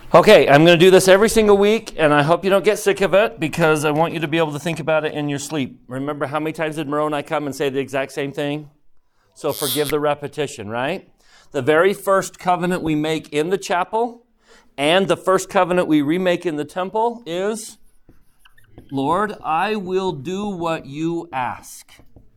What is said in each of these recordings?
Okay, I'm going to do this every single week, and I hope you don't get sick of it because I want you to be able to think about it in your sleep. Remember how many times did Moroni come and say the exact same thing? So forgive the repetition, right? The very first covenant we make in the chapel and the first covenant we remake in the temple is, Lord, I will do what you ask.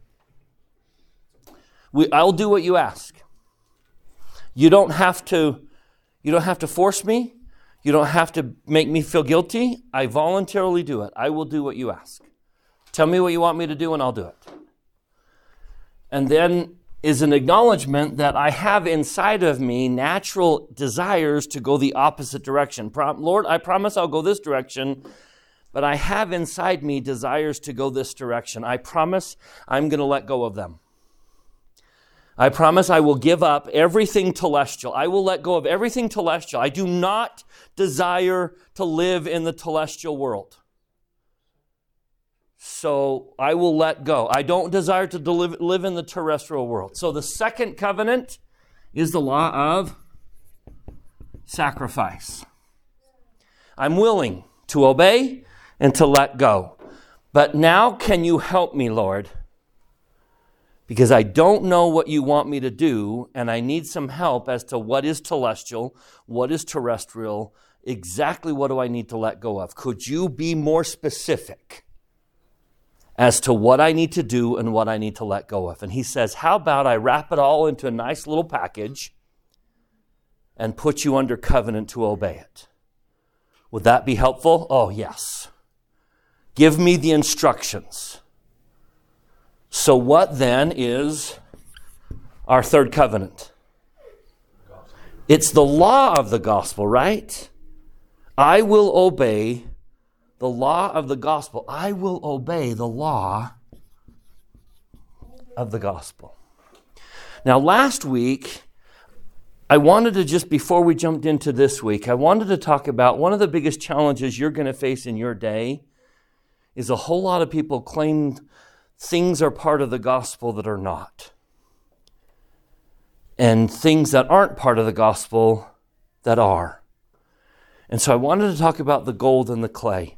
I'll do what you ask. You don't have to force me. You don't have to make me feel guilty. I voluntarily do it. I will do what you ask. Tell me what you want me to do and I'll do it. And then is an acknowledgement that I have inside of me natural desires to go the opposite direction. Lord, I promise I'll go this direction, but I have inside me desires to go this direction. I promise I'm going to let go of them. I promise I will give up everything telestial. I will let go of everything telestial. I do not desire to live in the telestial world. So I will let go. I don't desire to live in the terrestrial world. So the second covenant is the law of sacrifice. I'm willing to obey and to let go. But now can you help me, Lord? Because I don't know what you want me to do, and I need some help as to what is telestial, what is terrestrial, exactly what do I need to let go of. Could you be more specific as to what I need to do and what I need to let go of? And he says, how about I wrap it all into a nice little package and put you under covenant to obey it? Would that be helpful? Oh, yes. Give me the instructions. So what then is our third covenant? It's the law of the gospel, right? I will obey the law of the gospel. I will obey the law of the gospel. Now, last week, I wanted to just, before we jumped into this week, I wanted to talk about one of the biggest challenges you're going to face in your day is a whole lot of people claim things are part of the gospel that are not. And things that aren't part of the gospel that are. And so I wanted to talk about the gold and the clay.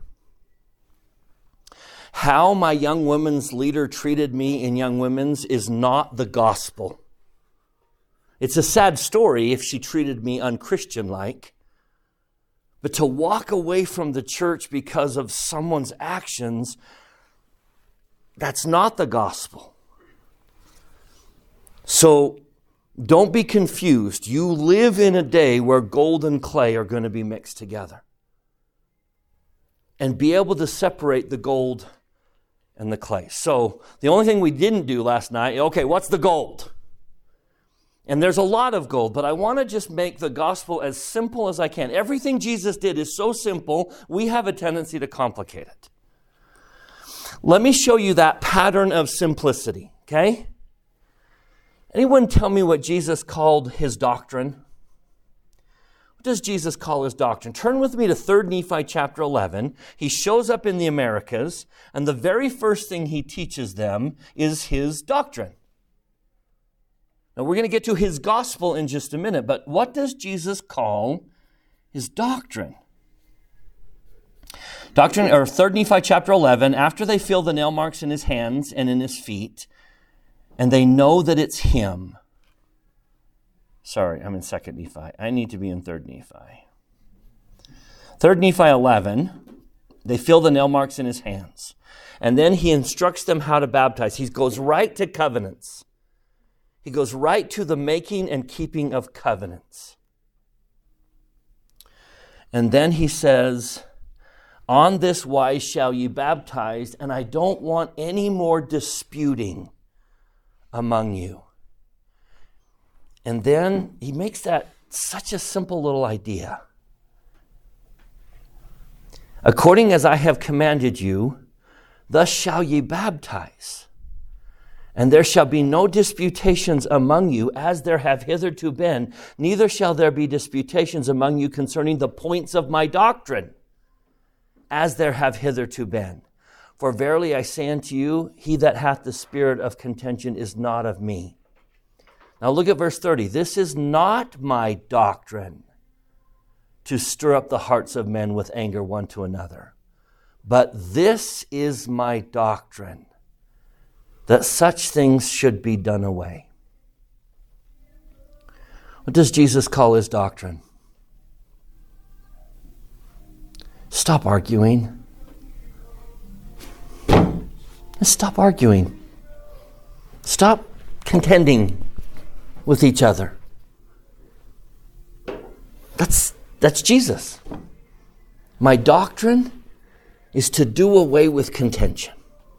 How my young women's leader treated me in young women's is not the gospel. It's a sad story if she treated me unchristian-like. But to walk away from the church because of someone's actions, that's not the gospel. So don't be confused. You live in a day where gold and clay are going to be mixed together. And be able to separate the gold and the clay. So the only thing we didn't do last night, okay, what's the gold? And there's a lot of gold, but I want to just make the gospel as simple as I can. Everything Jesus did is so simple, we have a tendency to complicate it. Let me show you that pattern of simplicity, okay? Anyone tell me what Jesus called his doctrine? What does Jesus call his doctrine? Turn with me to 3 Nephi chapter 11. He shows up in the Americas, and the very first thing he teaches them is his doctrine. Now, we're going to get to his gospel in just a minute, but what does Jesus call his doctrine? Doctrine, or 3 Nephi chapter 11, after they feel the nail marks in his hands and in his feet, and they know that it's him. Sorry, I'm in 2 Nephi. I need to be in 3 Nephi. 3 Nephi 11, they feel the nail marks in his hands. And then he instructs them how to baptize. He goes right to covenants. He goes right to the making and keeping of covenants. And then he says, on this wise shall ye baptize, and I don't want any more disputing among you. And then he makes that such a simple little idea. According as I have commanded you, thus shall ye baptize. And there shall be no disputations among you, as there have hitherto been, neither shall there be disputations among you concerning the points of my doctrine, as there have hitherto been. For verily I say unto you, he that hath the spirit of contention is not of me. Now look at verse 30. This is not my doctrine, to stir up the hearts of men with anger one to another. But this is my doctrine, that such things should be done away. What does Jesus call his doctrine? Stop arguing. Stop arguing. Stop contending with each other. That's Jesus. My doctrine is to do away with contention.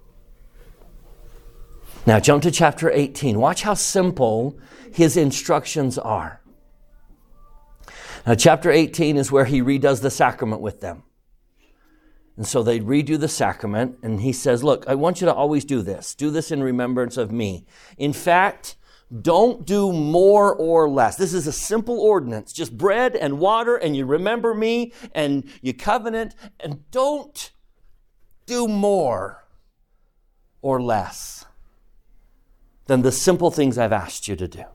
Now jump to chapter 18. Watch how simple his instructions are. Now chapter 18 is where he redoes the sacrament with them. And so they redo the sacrament, and he says, look, I want you to always do this. Do this in remembrance of me. In fact, don't do more or less. This is a simple ordinance. Just bread and water, and you remember me, and you covenant, and don't do more or less than the simple things I've asked you to do.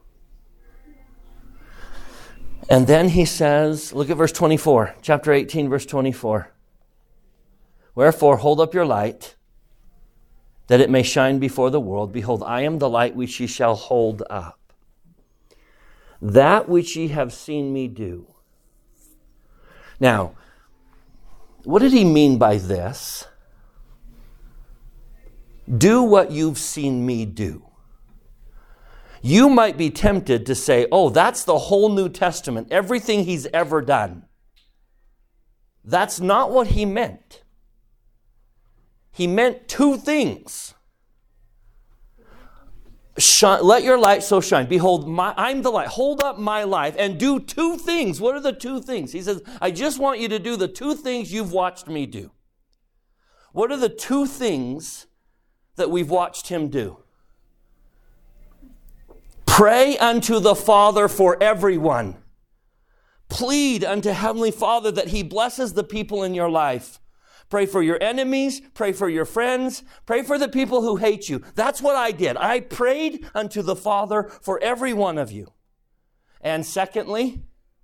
And then he says, look at verse 24, chapter 18, verse 24. Wherefore, hold up your light, that it may shine before the world. Behold, I am the light which ye shall hold up. That which ye have seen me do. Now, what did he mean by this? Do what you've seen me do. You might be tempted to say, oh, that's the whole New Testament, everything he's ever done. That's not what he meant. He meant two things. Let your light so shine. Behold, I'm the light. Hold up my life and do two things. What are the two things? He says, I just want you to do the two things you've watched me do. What are the two things that we've watched him do? Pray unto the Father for everyone. Plead unto Heavenly Father that he blesses the people in your life. Pray for your enemies. Pray for your friends. Pray for the people who hate you. That's what I did. I prayed unto the Father for every one of you. And secondly,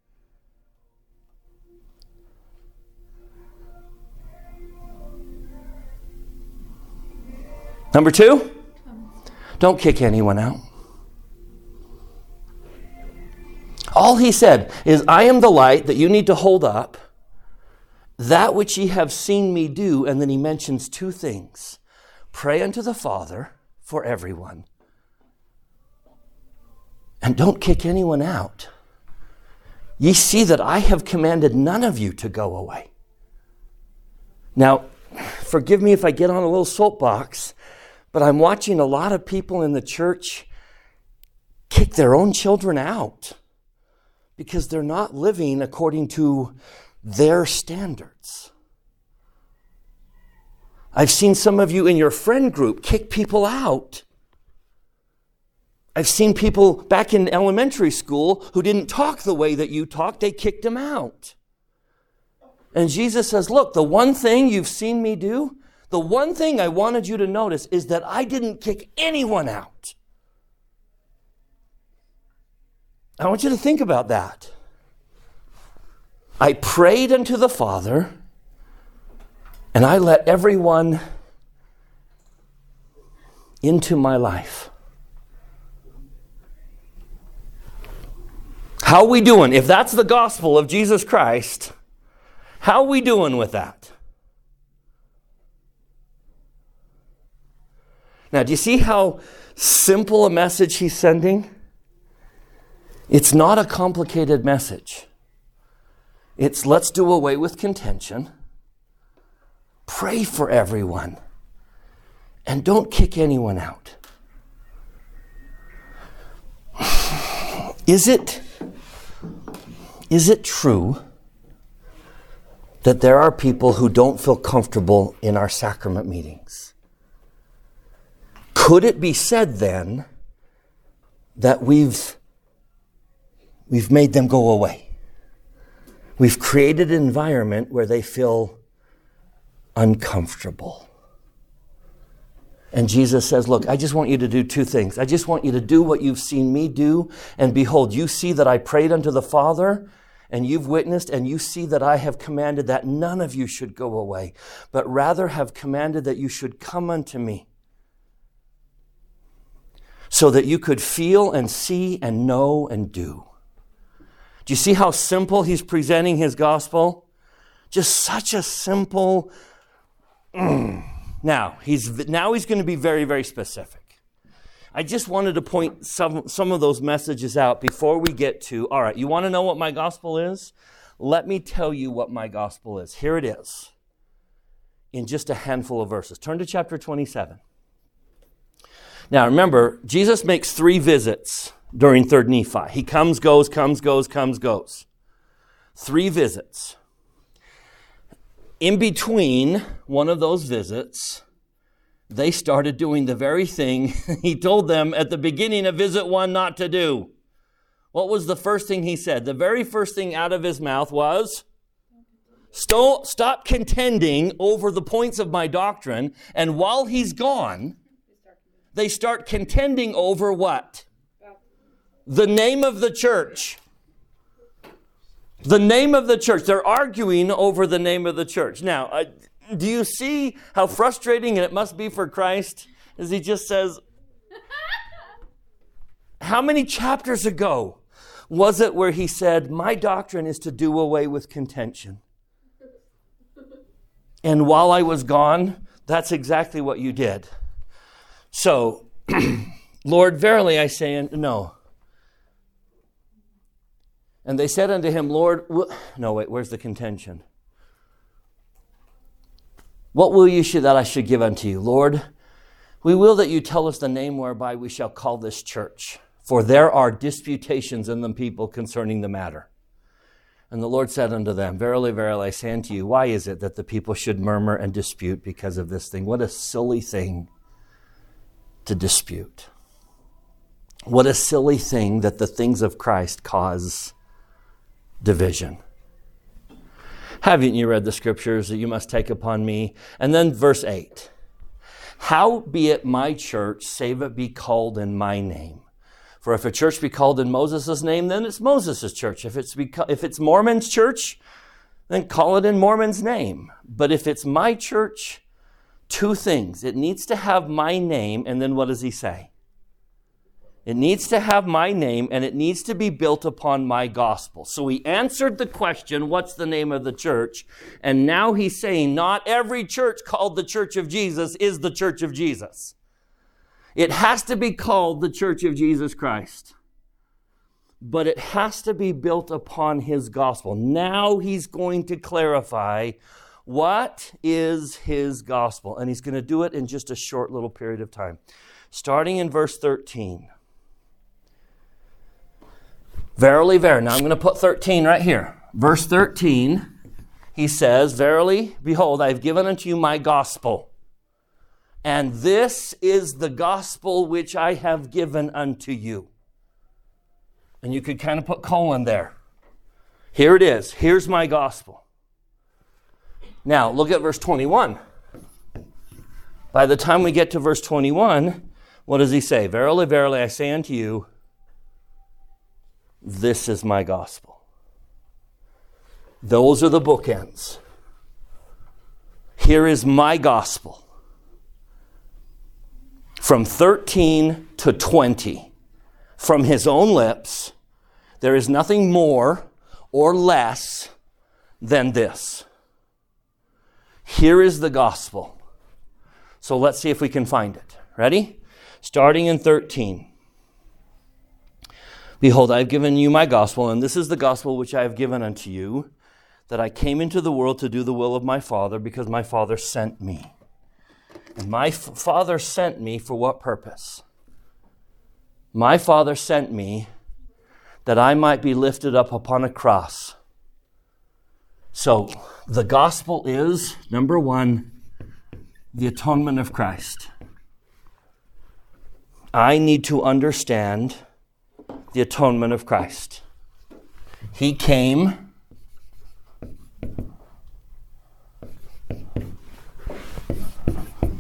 number two, don't kick anyone out. All he said is, I am the light that you need to hold up. That which ye have seen me do, and then he mentions two things. Pray unto the Father for everyone. And don't kick anyone out. Ye see that I have commanded none of you to go away. Now, forgive me if I get on a little soapbox, but I'm watching a lot of people in the church kick their own children out because they're not living according to their standards. I've seen some of you in your friend group kick people out. I've seen people back in elementary school who didn't talk the way that you talked. They kicked them out. And Jesus says, look, the one thing you've seen me do, the one thing I wanted you to notice is that I didn't kick anyone out. I want you to think about that. I prayed unto the Father, and I let everyone into my life. How are we doing? If that's the gospel of Jesus Christ, how are we doing with that? Now, do you see how simple a message he's sending? It's not a complicated message. It's let's do away with contention. Pray for everyone. And don't kick anyone out. Is it true that there are people who don't feel comfortable in our sacrament meetings? Could it be said then that we've made them go away? We've created an environment where they feel uncomfortable. And Jesus says, look, I just want you to do two things. I just want you to do what you've seen me do. And behold, you see that I prayed unto the Father, and you've witnessed and you see that I have commanded that none of you should go away, but rather have commanded that you should come unto me, so that you could feel and see and know and do. Do you see how simple he's presenting his gospel? Just such a simple... Now he's going to be very, very specific. I just wanted to point some of those messages out before we get to, all right, you want to know what my gospel is? Let me tell you what my gospel is. Here it is, in just a handful of verses. Turn to chapter 27. Now remember, Jesus makes 3 visits during 3rd Nephi. He comes, goes, comes, goes, comes, goes. 3 visits. In between one of those visits, they started doing the very thing he told them at the beginning of visit 1 not to do. What was the first thing he said? The very first thing out of his mouth was, stop contending over the points of my doctrine. And while he's gone, they start contending over what? The name of the church. The name of the church. They're arguing over the name of the church. Now, do you see how frustrating it must be for Christ as he just says, how many chapters ago was it where he said, my doctrine is to do away with contention? And while I was gone, that's exactly what you did. So, Lord, verily I say, no. And they said unto him, Lord, where's the contention? What will you that I should give unto you? Lord, we will that you tell us the name whereby we shall call this church, for there are disputations in the people concerning the matter. And the Lord said unto them, verily, verily, I say unto you, why is it that the people should murmur and dispute because of this thing? What a silly thing to dispute. What a silly thing that the things of Christ cause division. Haven't you read the scriptures that you must take upon me? And then verse 8. Howbeit my church, save it be called in my name. For if a church be called in Moses' name, then it's Moses' church. If it's Mormon's church, then call it in Mormon's name. But if it's my church, 2 things. It needs to have my name, and then what does he say? It needs to have my name, and it needs to be built upon my gospel. So he answered the question, what's the name of the church? And now he's saying not every church called the Church of Jesus is the Church of Jesus. It has to be called the Church of Jesus Christ. But it has to be built upon his gospel. Now he's going to clarify what is his gospel. And he's going to do it in just a short little period of time. Starting in verse 13. Verily, verily. Now I'm going to put 13 right here. Verse 13, he says, verily, behold, I have given unto you my gospel. And this is the gospel which I have given unto you. And you could kind of put colon there. Here it is. Here's my gospel. Now, look at verse 21. By the time we get to verse 21, what does he say? Verily, verily, I say unto you, this is my gospel. Those are the bookends. Here is my gospel. From 13 to 20, from his own lips, there is nothing more or less than this. Here is the gospel. So let's see if we can find it. Ready? Starting in 13. Behold, I have given you my gospel, and this is the gospel which I have given unto you, that I came into the world to do the will of my Father, because my Father sent me. And my Father sent me for what purpose? My Father sent me that I might be lifted up upon a cross. So the gospel is, number 1, the atonement of Christ. I need to understand the atonement of Christ. He came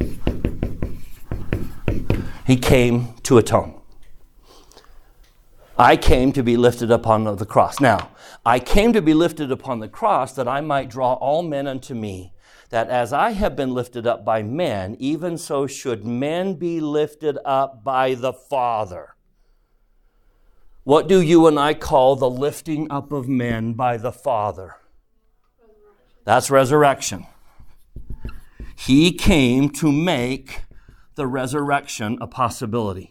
to atone. I came to be lifted upon the cross. Now, I came to be lifted upon the cross that I might draw all men unto me, that as I have been lifted up by men, even so should men be lifted up by the Father. What do you and I call the lifting up of men by the Father? That's resurrection. He came to make the resurrection a possibility.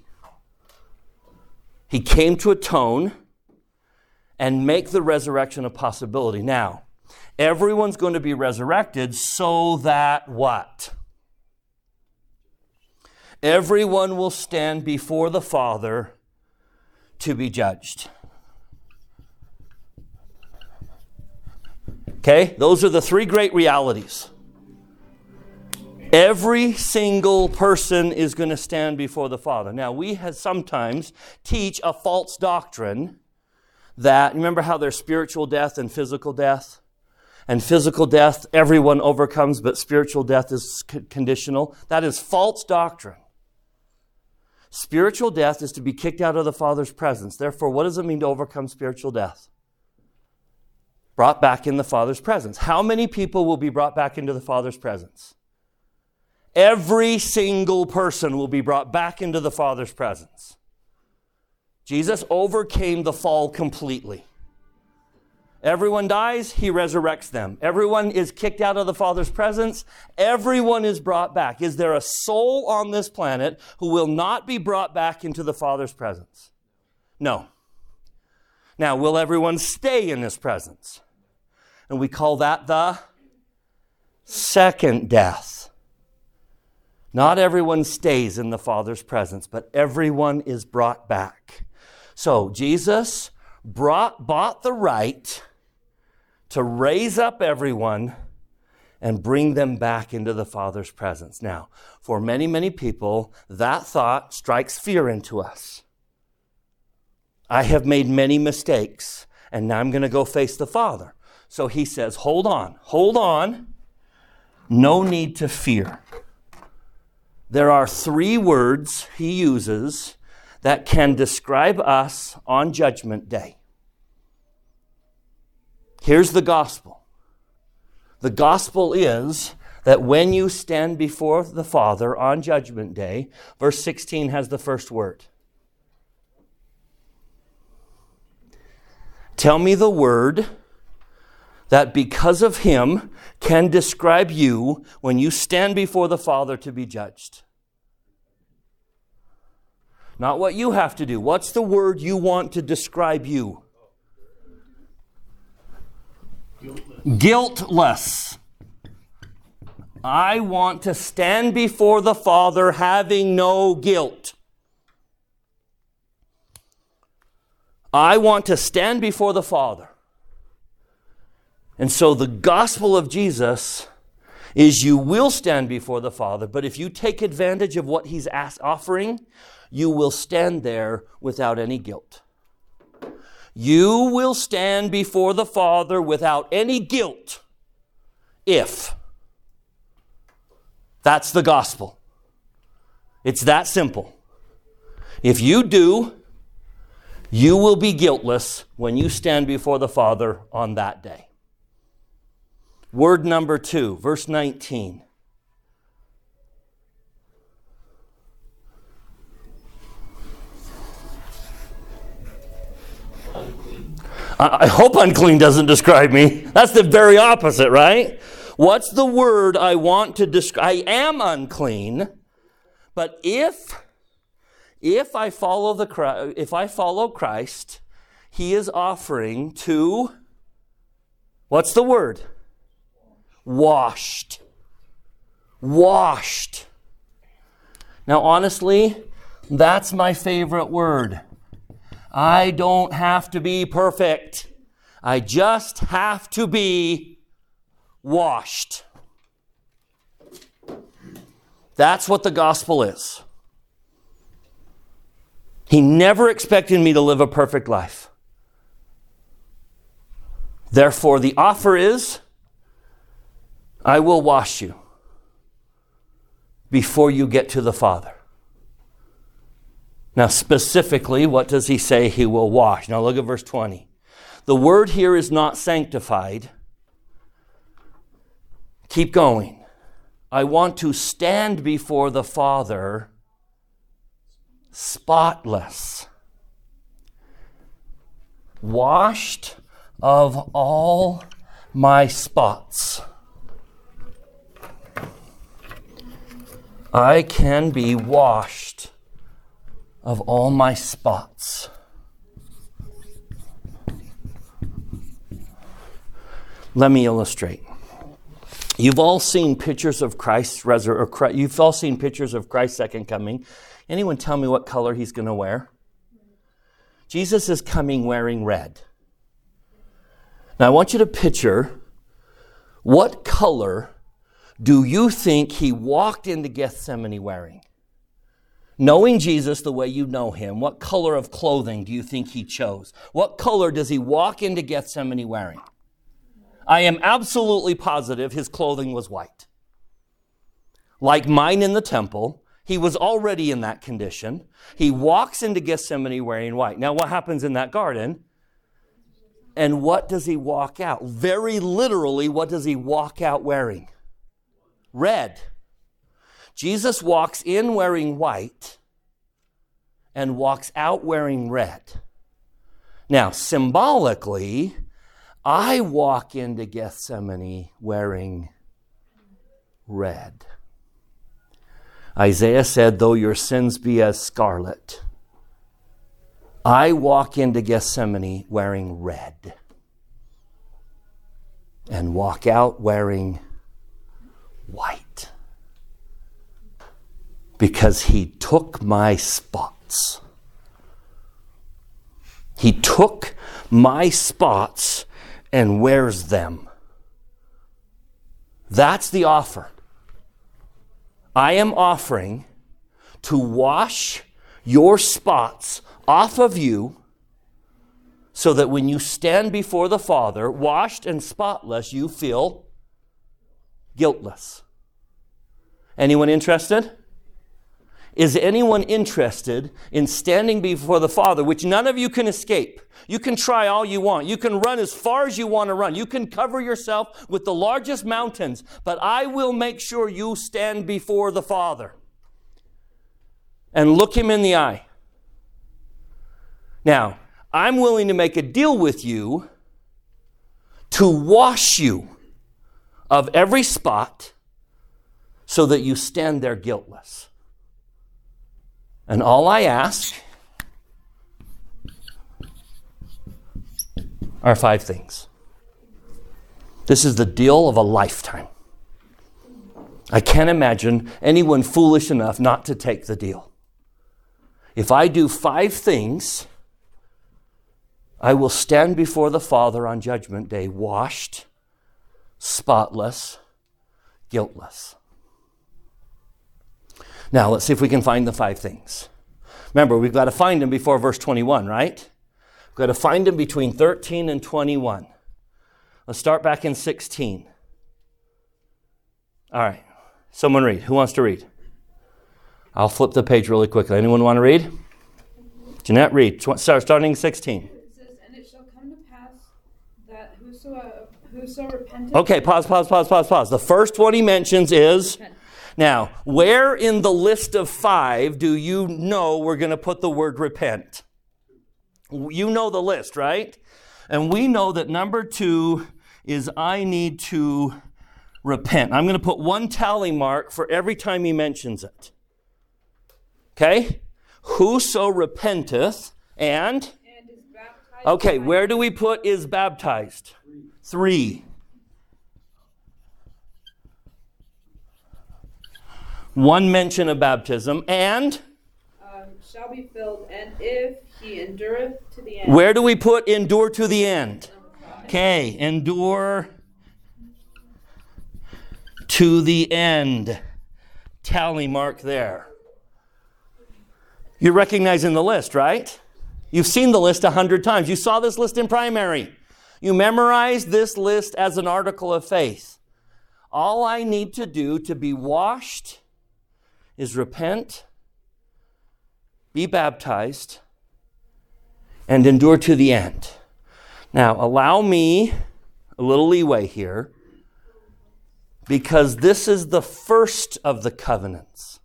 He came to atone and make the resurrection a possibility. Now, everyone's going to be resurrected so that what? Everyone will stand before the Father to be judged. Okay? Those are the three great realities. Every single person is going to stand before the Father. Now, we sometimes teach a false doctrine that, remember how there's spiritual death and physical death? And physical death, everyone overcomes, but spiritual death is conditional. That is false doctrine. Spiritual death is to be kicked out of the Father's presence. Therefore, what does it mean to overcome spiritual death? Brought back in the Father's presence. How many people will be brought back into the Father's presence? Every single person will be brought back into the Father's presence. Jesus overcame the fall completely. Everyone dies, he resurrects them. Everyone is kicked out of the Father's presence. Everyone is brought back. Is there a soul on this planet who will not be brought back into the Father's presence? No. Now, will everyone stay in his presence? And we call that the second death. Not everyone stays in the Father's presence, but everyone is brought back. So Jesus bought the right to raise up everyone and bring them back into the Father's presence. Now, for many, many people, that thought strikes fear into us. I have made many mistakes, and now I'm going to go face the Father. So he says, hold on. No need to fear. There are three words he uses that can describe us on Judgment Day. Here's the gospel. The gospel is that when you stand before the Father on Judgment Day, verse 16 has the first word. Tell me the word that because of him can describe you when you stand before the Father to be judged. Not what you have to do. What's the word you want to describe you? Guiltless. I want to stand before the Father having no guilt. I want to stand before the Father. And so the gospel of Jesus is you will stand before the Father, but if you take advantage of what he's offering, you will stand there without any guilt. You will stand before the Father without any guilt if. That's the gospel. It's that simple. If you do, you will be guiltless when you stand before the Father on that day. Word number 2, verse 19. I hope unclean doesn't describe me. That's the very opposite, right? What's the word I want to describe? I am unclean, but if I follow Christ, he is offering to, what's the word? Washed. Washed. Now, honestly, that's my favorite word. I don't have to be perfect. I just have to be washed. That's what the gospel is. He never expected me to live a perfect life. Therefore, the offer is, I will wash you before you get to the Father. Now, specifically, what does he say he will wash? Now, look at verse 20. The word here is not sanctified. Keep going. I want to stand before the Father spotless, washed of all my spots. I can be washed of all my spots. Let me illustrate. You've all seen pictures of Christ's resurrection. You've all seen pictures of Christ's second coming. Anyone tell me what color he's going to wear? Jesus is coming wearing red. Now I want you to picture, what color do you think he walked into Gethsemane wearing? Knowing Jesus the way you know him, what color of clothing do you think he chose? What color does he walk into Gethsemane wearing? I am absolutely positive his clothing was white. Like mine in the temple, he was already in that condition. He walks into Gethsemane wearing white. Now, what happens in that garden? And what does he walk out? Very literally, what does he walk out wearing? Red. Jesus walks in wearing white and walks out wearing red. Now, symbolically, I walk into Gethsemane wearing red. Isaiah said, though your sins be as scarlet, I walk into Gethsemane wearing red and walk out wearing white. Because he took my spots. He took my spots and wears them. That's the offer. I am offering to wash your spots off of you so that when you stand before the Father, washed and spotless, you feel guiltless. Anyone interested? Is anyone interested in standing before the Father, which none of you can escape? You can try all you want. You can run as far as you want to run. You can cover yourself with the largest mountains, but I will make sure you stand before the Father and look him in the eye. Now, I'm willing to make a deal with you to wash you of every spot so that you stand there guiltless. And all I ask are 5 things. This is the deal of a lifetime. I can't imagine anyone foolish enough not to take the deal. If I do 5 things, I will stand before the Father on Judgment Day, washed, spotless, guiltless. Now, let's see if we can find the 5 things. Remember, we've got to find them before verse 21, right? We've got to find them between 13 and 21. Let's start back in 16. All right. Someone read. Who wants to read? I'll flip the page really quickly. Anyone want to read? Jeanette, read. Starting in 16. It says, and it shall come to pass that whoso repenteth... Okay, pause. The first one he mentions is... Repent. Now, where in the list of 5 do you know we're going to put the word repent? You know the list, right? And we know that number 2 is I need to repent. I'm going to put 1 tally mark for every time he mentions it. Okay? Whoso repenteth and is baptized. Okay, where do we put is baptized? 3. 1 mention of baptism, and shall be filled, and if he endureth to the end. Where do we put endure to the end? Okay, endure to the end. Tally mark there. You're recognizing the list, right? You've seen the list 100 times. You saw this list in primary. You memorized this list as an article of faith. All I need to do to be washed is repent be baptized, and endure to the end. Now, allow me a little leeway here, because this is the first of the covenants.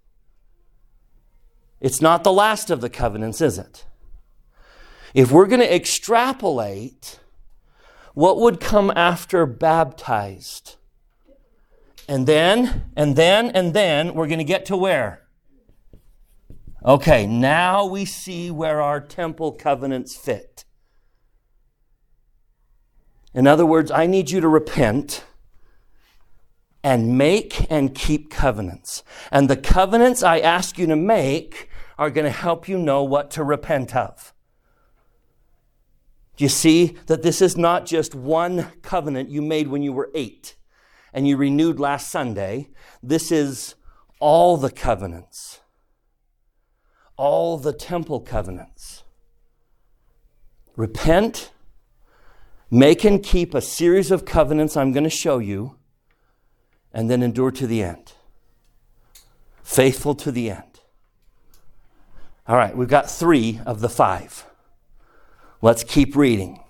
It's not the last of the covenants, is it? If we're going to extrapolate, what would come after baptized? And then, we're going to get to where? Okay, now we see where our temple covenants fit. In other words, I need you to repent and make and keep covenants. And the covenants I ask you to make are going to help you know what to repent of. Do you see that this is not just one covenant you made when you were 8 and you renewed last Sunday? This is all the covenants, all the temple covenants. Repent, make and keep a series of covenants I'm going to show you, and then endure to the end. Faithful to the end. All right, we've got 3 of the 5. Let's keep reading.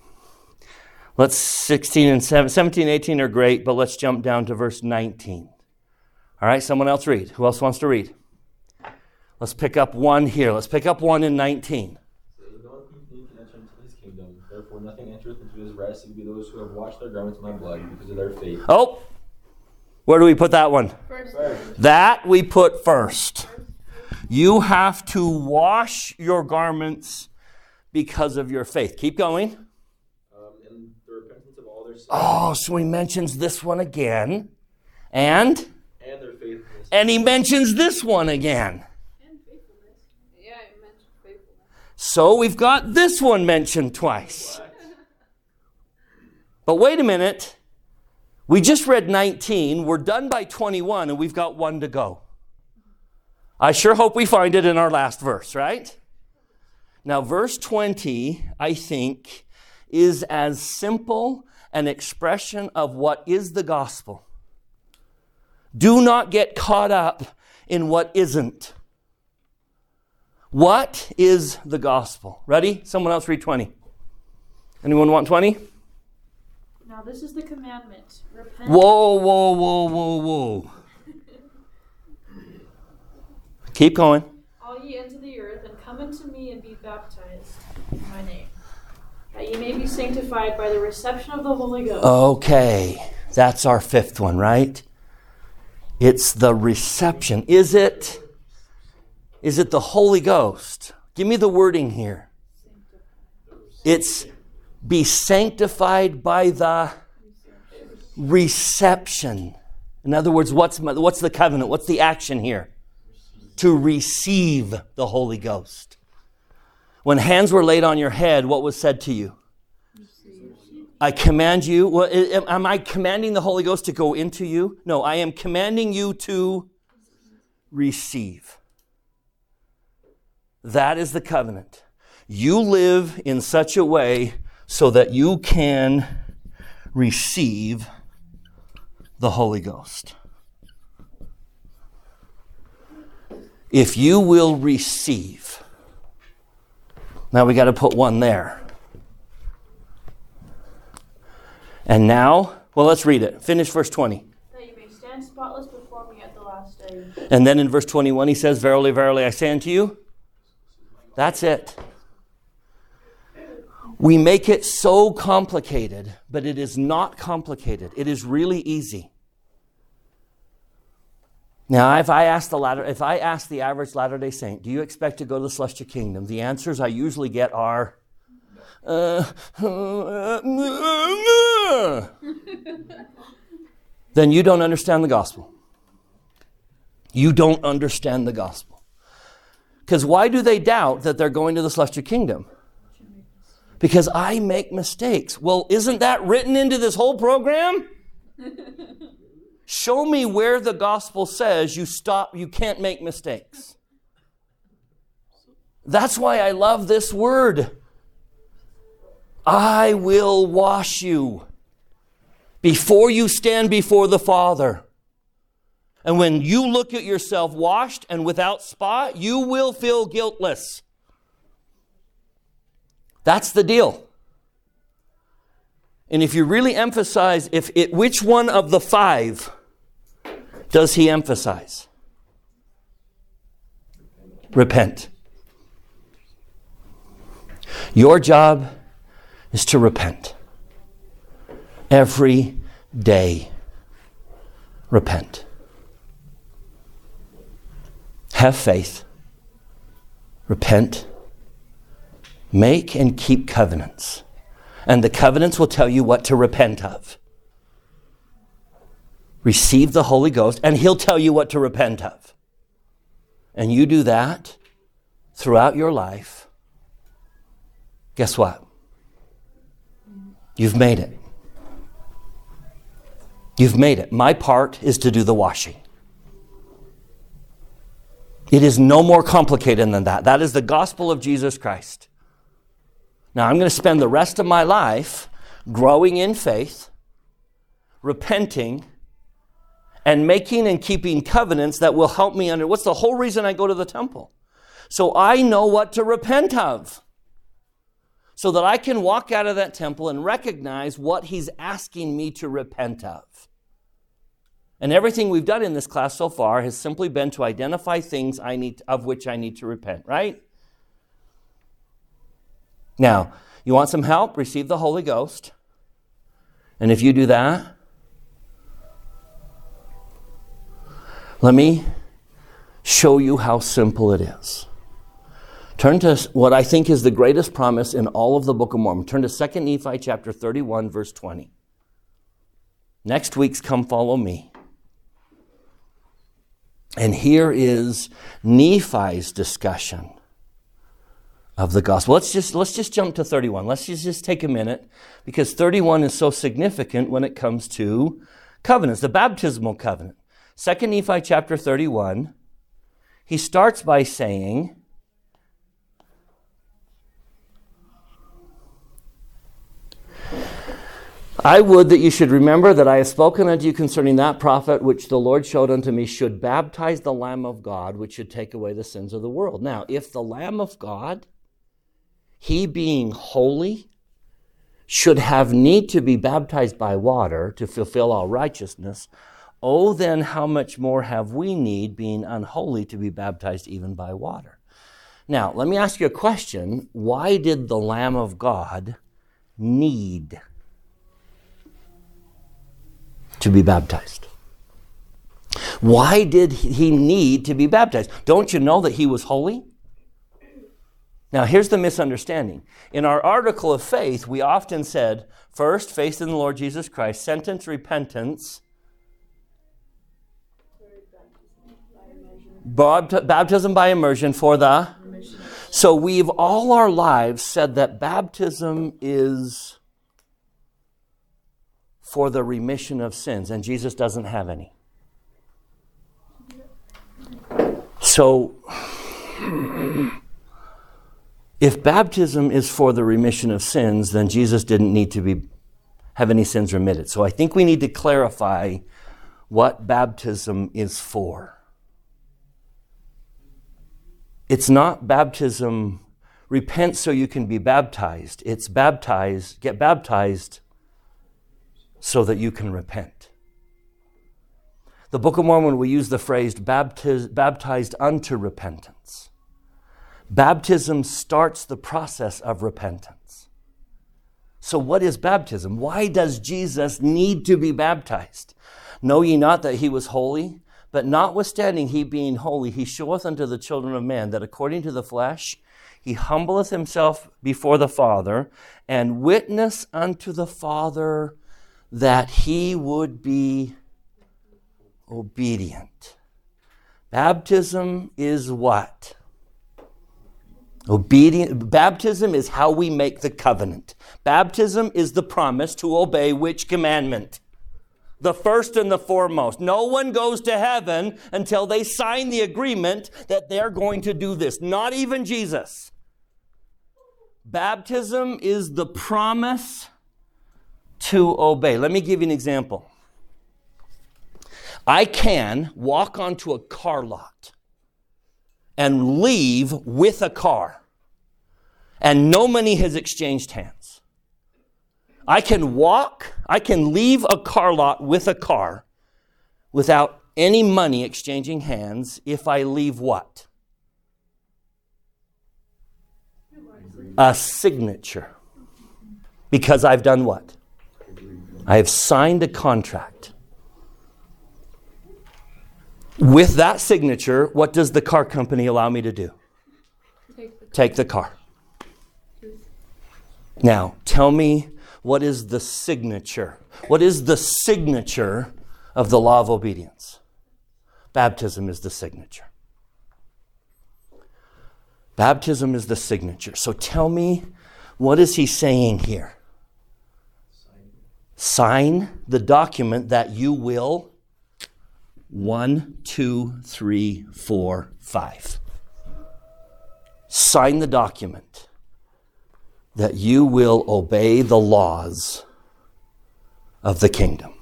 17 and 18 are great, but let's jump down to verse 19. All right, someone else read. Who else wants to read? Let's pick up one here. Let's pick up one in 19. No unclean can enter into his kingdom. Therefore, nothing entereth into his rest, and be those who have washed their garments in my blood because of their faith. Oh, where do we put that one? First. That we put first. You have to wash your garments because of your faith. Keep going. And the repentance of all their sins. Oh, so he mentions this one again. And Their faithfulness. And he mentions this one again. And faithfulness. Yeah, it mentioned faithfulness. So we've got this one mentioned twice. But wait a minute. We just read 19. We're done by 21, and we've got 1 to go. I sure hope we find it in our last verse, right? Now, verse 20, I think, is as simple an expression of what is the gospel. Do not get caught up in what isn't. What is the gospel? Ready? Someone else read 20. Anyone want 20? Now this is the commandment. Repent. Whoa. Keep going. All ye ends of the earth, and come unto me and be baptized in my name, that ye may be sanctified by the reception of the Holy Ghost. Okay, that's our 5th one, right? It's the reception. Is it the Holy Ghost? Give me the wording here. It's be sanctified by the reception. In other words, what's the covenant? What's the action here? To receive the Holy Ghost. When hands were laid on your head, what was said to you? I command you. Well, am I commanding the Holy Ghost to go into you? No, I am commanding you to receive. That is the covenant. You live in such a way so that you can receive the Holy Ghost. If you will receive. Now we got to put 1 there. And now, well, let's read it. Finish verse 20. That you may stand spotless before me at the last day. And then in verse 21 he says, Verily, verily, I say unto you. That's it. We make it so complicated, but it is not complicated. It is really easy. Now, if I ask the average Latter-day Saint, do you expect to go to the celestial kingdom? The answers I usually get are, then you don't understand the gospel. You don't understand the gospel. Because why do they doubt that they're going to the celestial kingdom? Because I make mistakes. Well, isn't that written into this whole program? Show me where the gospel says you can't make mistakes. That's why I love this word. I will wash you before you stand before the Father. And when you look at yourself washed and without spot, you will feel guiltless. That's the deal. And if you really emphasize, which one of the 5 does he emphasize? Repent. Your job is to repent. Every day, repent. Have faith. Repent. Make and keep covenants. And the covenants will tell you what to repent of. Receive the Holy Ghost, and he'll tell you what to repent of. And you do that throughout your life. Guess what? You've made it. You've made it. My part is to do the washing. It is no more complicated than that. That is the gospel of Jesus Christ. Now, I'm going to spend the rest of my life growing in faith, repenting, and making and keeping covenants that will help me under. What's the whole reason I go to the temple? So I know what to repent of. So that I can walk out of that temple and recognize what he's asking me to repent of. And everything we've done in this class so far has simply been to identify things of which I need to repent, right? Now, you want some help? Receive the Holy Ghost. And if you do that, let me show you how simple it is. Turn to what I think is the greatest promise in all of the Book of Mormon. Turn to 2 Nephi chapter 31, verse 20. Next week's Come Follow Me. And here is Nephi's discussion of the gospel. Let's just jump to 31. Let's just take a minute, because 31 is so significant when it comes to covenants, the baptismal covenant. 2 Nephi chapter 31, he starts by saying, I would that you should remember that I have spoken unto you concerning that prophet which the Lord showed unto me should baptize the Lamb of God, which should take away the sins of the world. Now, if the Lamb of God, he being holy, should have need to be baptized by water to fulfill all righteousness, oh, then how much more have we need, being unholy, to be baptized even by water? Now, let me ask you a question. Why did the Lamb of God need to be baptized? Why did he need to be baptized? Don't you know that he was holy? Now, here's the misunderstanding. In our article of faith, we often said, first, faith in the Lord Jesus Christ, sentence, repentance, baptism by immersion for the... So we've all our lives said that baptism is for the remission of sins, and Jesus doesn't have any. So, if baptism is for the remission of sins, then Jesus didn't need to have any sins remitted. So I think we need to clarify what baptism is for. It's not baptism, repent so you can be baptized. It's get baptized so that you can repent. The Book of Mormon, we use the phrase baptized unto repentance. Baptism starts the process of repentance. So what is baptism? Why does Jesus need to be baptized? Know ye not that he was holy? But notwithstanding he being holy, he showeth unto the children of man that according to the flesh he humbleth himself before the Father, and witness unto the Father that he would be obedient. Baptism is what? Obedient. Baptism is how we make the covenant. Baptism is the promise to obey which commandment? The first and the foremost. No one goes to heaven until they sign the agreement that they're going to do this. Not even Jesus. Baptism is the promise to obey. Let me give you an example. I can walk onto a car lot and leave with a car. and no money has exchanged hands. I can leave a car lot with a car without any money exchanging hands if I leave what? A signature. Because I've done what? I have signed a contract. With that signature, what does the car company allow me to do? Take the car. Now, tell me, what is the signature? What is the signature of the law of obedience? Baptism is the signature. Baptism is the signature. So tell me, what is he saying here? Sign the document that you will 1, 2, 3, 4, 5. Sign the document that you will obey the laws of the kingdom.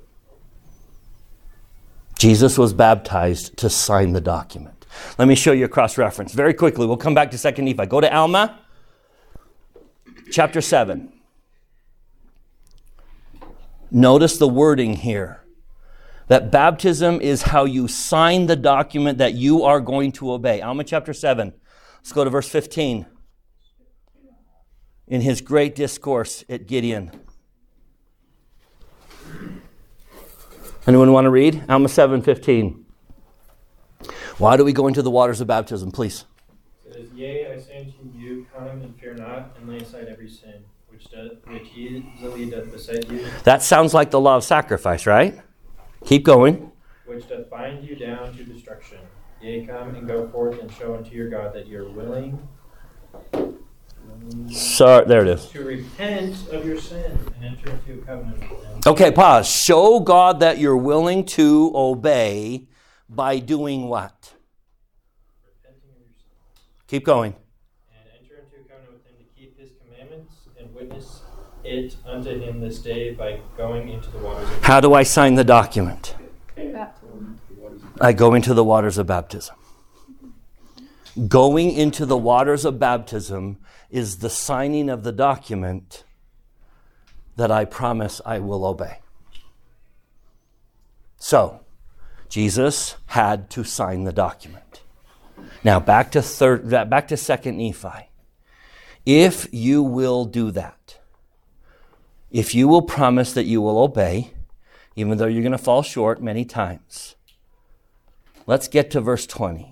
Jesus was baptized to sign the document. Let me show you a cross-reference. Very quickly, we'll come back to 2 Nephi. Go to Alma, chapter 7. Notice the wording here. That baptism is how you sign the document that you are going to obey. Alma chapter 7. Let's go to verse 15. In his great discourse at Gideon. Anyone want to read? Alma 7:15. Why do we go into the waters of baptism, please? It says, Yea, I say unto you, come and fear not, and lay aside every sin, which easily doth beset you. That sounds like the law of sacrifice, right? Keep going. Which doth bind you down to destruction. Yea, come and go forth and show unto your God that you're willing. So, there it is. To repent of your sin and enter into a covenant with him. Okay, pause. Show God that you're willing to obey by doing what? Repenting of your sin. Keep going. And enter into a covenant with him to keep his commandments and witness it unto him this day by going into the waters of How do I sign the document? Baptism. I go into the waters of baptism. Going into the waters of baptism is the signing of the document that I promise I will obey. So, Jesus had to sign the document. Now, back to 2 Nephi. If you will do that, if you will promise that you will obey, even though you're going to fall short many times, let's get to verse 20.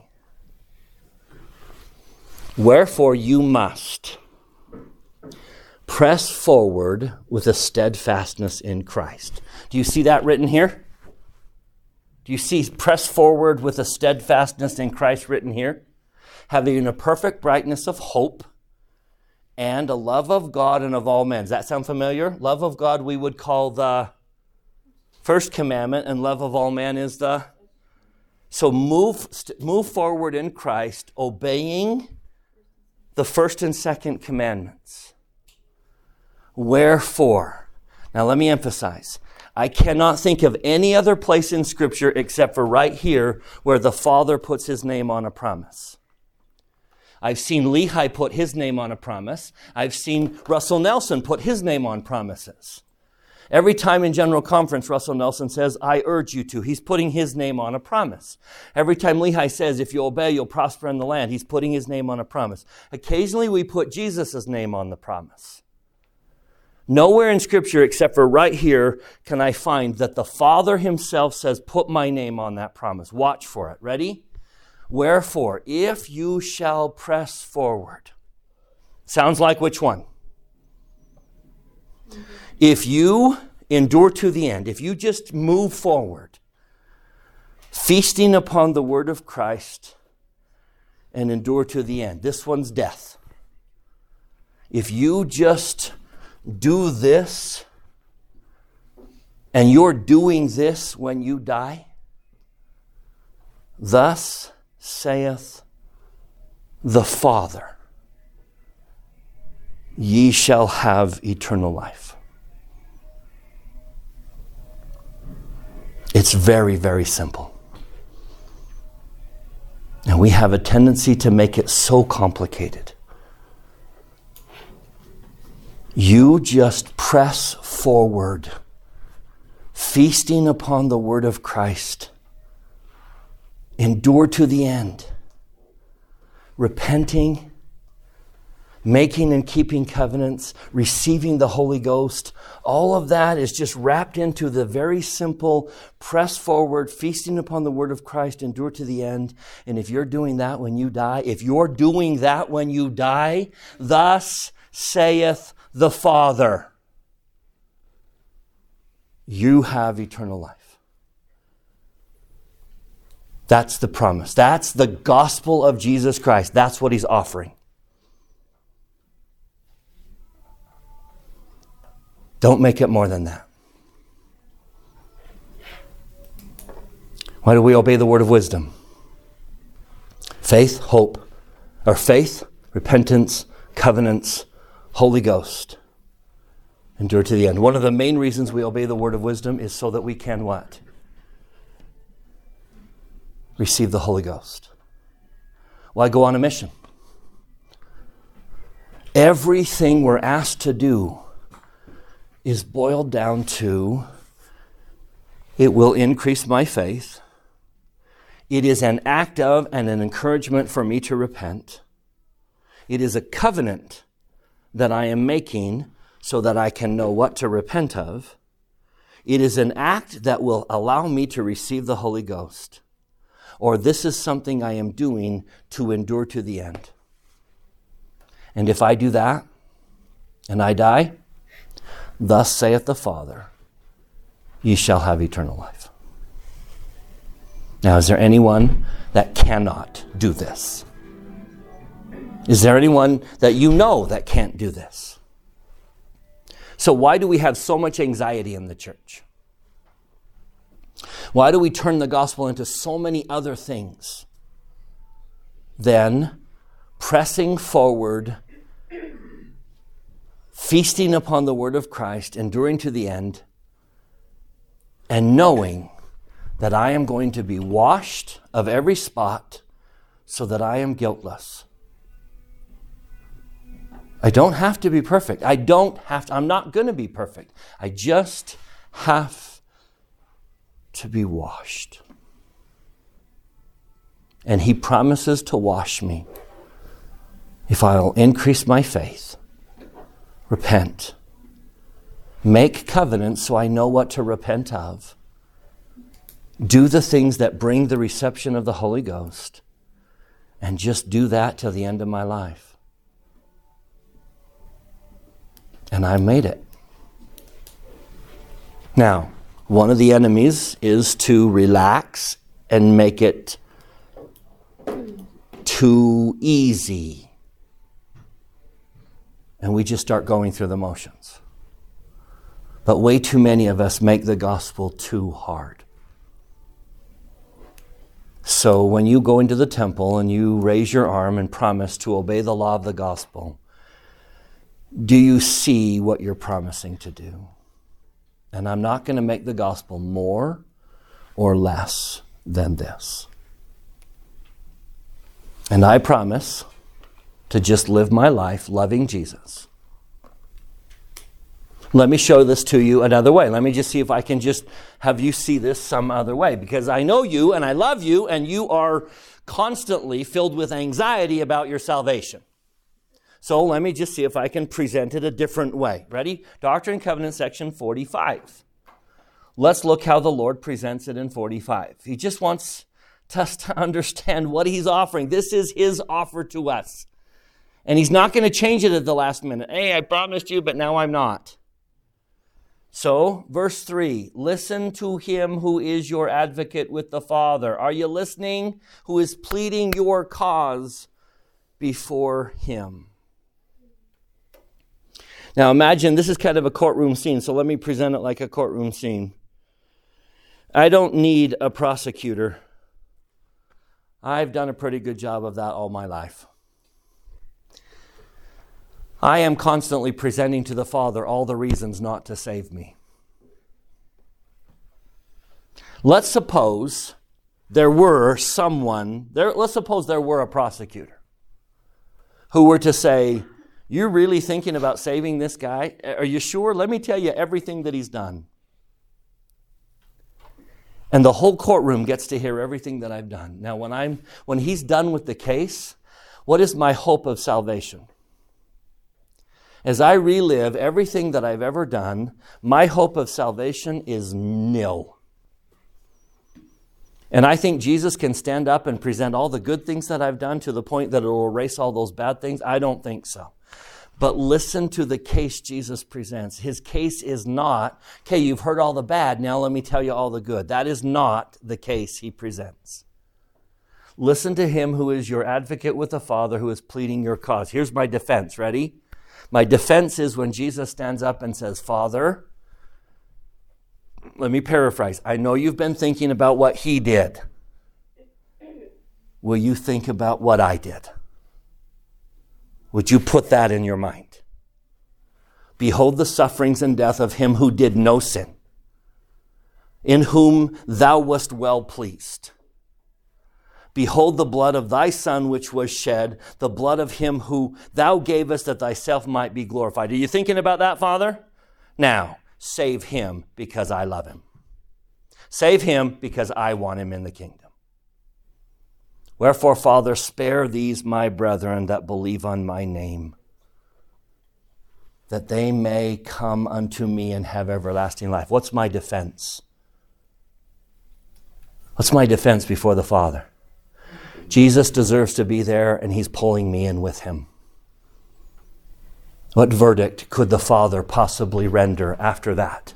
Wherefore you must press forward with a steadfastness in Christ. Do you see that written here? Do you see press forward with a steadfastness in Christ written here? Having a perfect brightness of hope and a love of God and of all men. Does that sound familiar? Love of God we would call the first commandment, and love of all men is the... So move forward in Christ, obeying the first and second commandments. Wherefore, now let me emphasize, I cannot think of any other place in Scripture except for right here where the Father puts his name on a promise. I've seen Lehi put his name on a promise. I've seen Russell Nelson put his name on promises. Every time in General Conference, Russell Nelson says, I urge you to. He's putting his name on a promise. Every time Lehi says, if you obey, you'll prosper in the land, he's putting his name on a promise. Occasionally, we put Jesus' name on the promise. Nowhere in Scripture, except for right here, can I find that the Father himself says, put my name on that promise. Watch for it. Ready? Wherefore, if you shall press forward. Sounds like which one? If you endure to the end, if you just move forward, feasting upon the word of Christ and endure to the end. This one's death. If you just do this and you're doing this when you die, thus saith the Father, ye shall have eternal life. It's very, very simple. And we have a tendency to make it so complicated. You just press forward, feasting upon the word of Christ. Endure to the end, repenting, making and keeping covenants, receiving the Holy Ghost. All of that is just wrapped into the very simple press forward, feasting upon the word of Christ, endure to the end. And if you're doing that when you die, thus saith the Father, you have eternal life. That's the promise. That's the gospel of Jesus Christ. That's what he's offering. Don't make it more than that. Why do we obey the word of wisdom? Faith, repentance, covenants, Holy Ghost. Endure to the end. One of the main reasons we obey the word of wisdom is so that we can what? Receive the Holy Ghost. Why go on a mission? Everything we're asked to do is boiled down to, it will increase my faith. It is an act of and an encouragement for me to repent. It is a covenant that I am making so that I can know what to repent of. It is an act that will allow me to receive the Holy Ghost. Or this is something I am doing to endure to the end. And if I do that, and I die, thus saith the Father, ye shall have eternal life. Now, is there anyone that cannot do this? Is there anyone that you know that can't do this? So why do we have so much anxiety in the church? Why do we turn the gospel into so many other things than pressing forward, feasting upon the word of Christ, enduring to the end, and knowing that I am going to be washed of every spot so that I am guiltless? I don't have to be perfect. I'm not going to be perfect. I just have to be washed. And he promises to wash me if I'll increase my faith, repent, make covenants so I know what to repent of, do the things that bring the reception of the Holy Ghost, and just do that till the end of my life. And I made it. Now, one of the enemies is to relax and make it too easy. And we just start going through the motions. But way too many of us make the gospel too hard. So when you go into the temple and you raise your arm and promise to obey the law of the gospel, do you see what you're promising to do? And I'm not going to make the gospel more or less than this. And I promise to just live my life loving Jesus. Let me show this to you another way. Let me just see if I can just have you see this some other way. Because I know you and I love you and you are constantly filled with anxiety about your salvation. So let me just see if I can present it a different way. Ready? Doctrine and Covenants, section 45. Let's look how the Lord presents it in 45. He just wants us to understand what he's offering. This is his offer to us. And he's not going to change it at the last minute. Hey, I promised you, but now I'm not. So, verse 3, listen to him who is your advocate with the Father. Are you listening? Who is pleading your cause before him. Now imagine this is kind of a courtroom scene, so let me present it like a courtroom scene. I don't need a prosecutor. I've done a pretty good job of that all my life. I am constantly presenting to the Father all the reasons not to save me. Let's suppose there were a prosecutor who were to say, You're really thinking about saving this guy? Are you sure? Let me tell you everything that he's done. And the whole courtroom gets to hear everything that I've done. Now, when he's done with the case, what is my hope of salvation? As I relive everything that I've ever done, my hope of salvation is nil. And I think Jesus can stand up and present all the good things that I've done to the point that it will erase all those bad things. I don't think so. But listen to the case Jesus presents. His case is not, okay, you've heard all the bad, now let me tell you all the good. That is not the case he presents. Listen to him who is your advocate with the Father, who is pleading your cause. Here's my defense. Ready? My defense is when Jesus stands up and says, Father, let me paraphrase. I know you've been thinking about what he did. Will you think about what I did? Would you put that in your mind? Behold the sufferings and death of him who did no sin, in whom thou wast well pleased. Behold the blood of thy Son which was shed, the blood of him who thou gavest that thyself might be glorified. Are you thinking about that, Father? Now, save him because I love him. Save him because I want him in the kingdom. Wherefore, Father, spare these my brethren that believe on my name, that they may come unto me and have everlasting life. What's my defense? What's my defense before the Father? Jesus deserves to be there, and he's pulling me in with him. What verdict could the Father possibly render after that?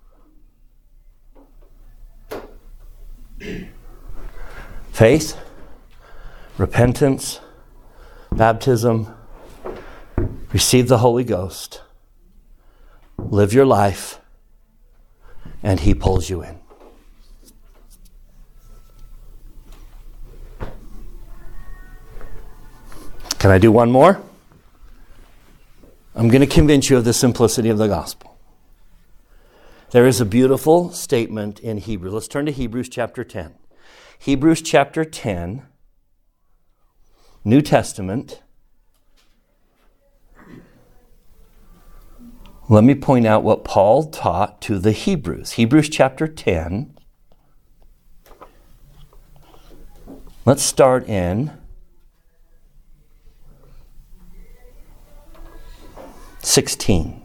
Faith, repentance, baptism, receive the Holy Ghost, live your life, and he pulls you in. Can I do one more? I'm going to convince you of the simplicity of the gospel. There is a beautiful statement in Hebrews. Let's turn to Hebrews chapter 10. Hebrews chapter 10, New Testament. Let me point out what Paul taught to the Hebrews. Hebrews chapter 10. Let's start in 16.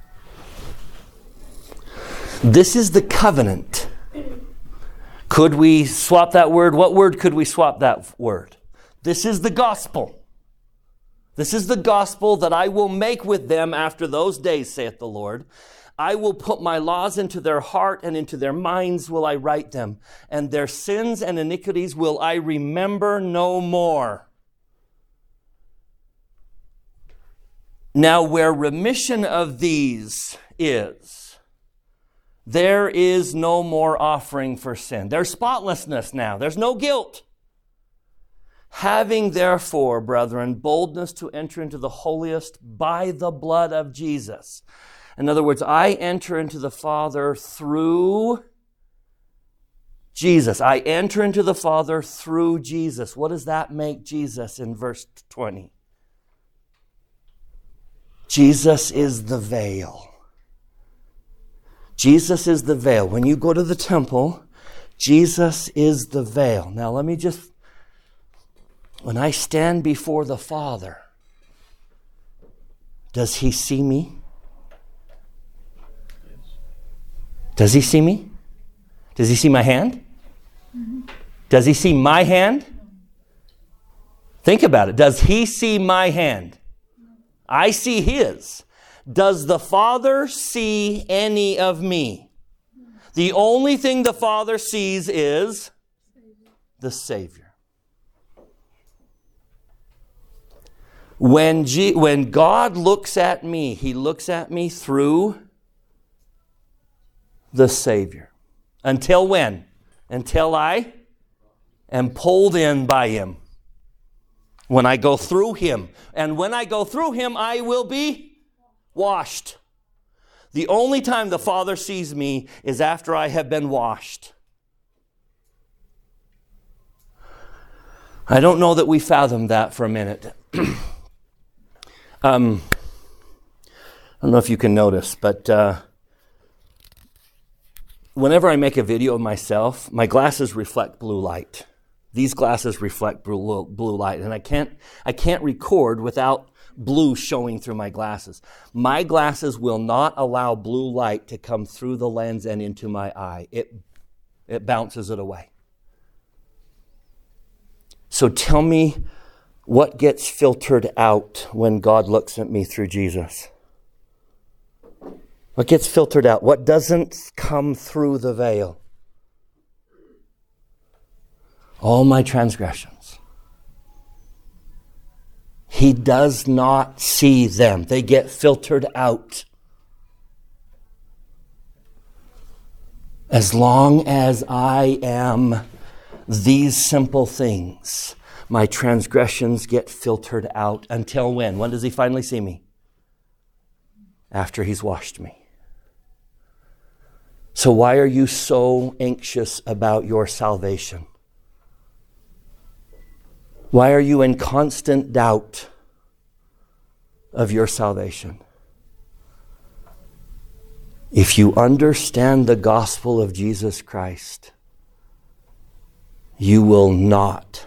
This is the covenant. Could we swap that word? What word could we swap that word? This is the gospel. This is the gospel that I will make with them after those days, saith the Lord. I will put my laws into their heart, and into their minds will I write them. And their sins and iniquities will I remember no more. Now, where remission of these is, there is no more offering for sin. There's spotlessness now. There's no guilt. Having therefore, brethren, boldness to enter into the holiest by the blood of Jesus. In other words, I enter into the Father through Jesus. I enter into the Father through Jesus. What does that make Jesus in verse 20? Jesus is the veil. Jesus is the veil. When you go to the temple, Jesus is the veil. Now let me just, when I stand before the Father, does he see me? Does he see me? Does he see my hand? Does he see my hand? Think about it. Does he see my hand? I see his. Does the Father see any of me? The only thing the Father sees is the Savior. When God looks at me, he looks at me through the Savior. Until when? Until I am pulled in by him. When I go through him. And when I go through him, I will be washed. The only time the Father sees me is after I have been washed. I don't know that we fathom that for a minute. don't know if you can notice, but whenever I make a video of myself, my glasses reflect blue light. These glasses reflect blue light, and I can't record without blue showing through my glasses. My glasses will not allow blue light to come through the lens and into my eye. It bounces it away. So tell me what gets filtered out when God looks at me through Jesus. What gets filtered out? What doesn't come through the veil? All my transgressions. He does not see them. They get filtered out. As long as I am these simple things, my transgressions get filtered out. Until when? When does he finally see me? After he's washed me. So why are you so anxious about your salvation? Why are you in constant doubt of your salvation? If you understand the gospel of Jesus Christ, you will not.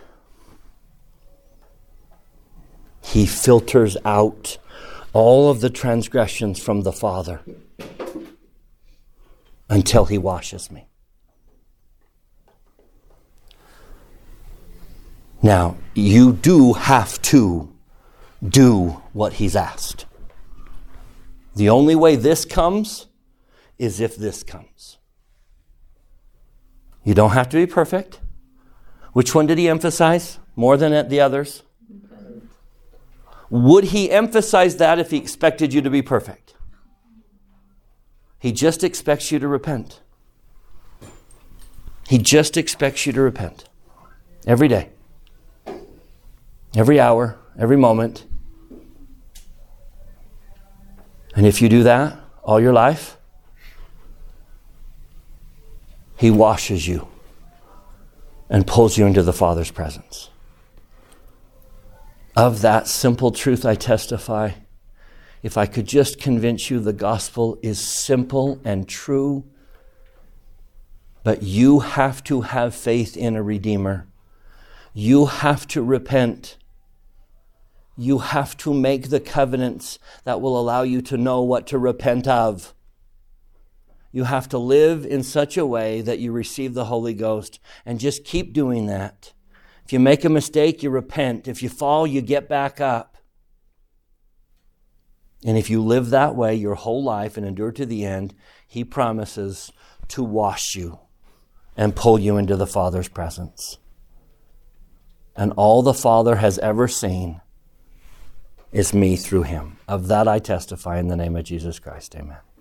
He filters out all of the transgressions from the Father until he washes me. Now, you do have to do what he's asked. The only way this comes is if this comes. You don't have to be perfect. Which one did he emphasize more than the others? Would he emphasize that if he expected you to be perfect? He just expects you to repent. He just expects you to repent. Every day. Every hour. Every moment. And if you do that all your life, he washes you and pulls you into the Father's presence. Of that simple truth I testify. If I could just convince you the gospel is simple and true, but you have to have faith in a Redeemer. You have to repent. You have to make the covenants that will allow you to know what to repent of. You have to live in such a way that you receive the Holy Ghost, and just keep doing that. If you make a mistake, you repent. If you fall, you get back up. And if you live that way your whole life and endure to the end, he promises to wash you and pull you into the Father's presence. And all the Father has ever seen is me through him. Of that I testify in the name of Jesus Christ. Amen.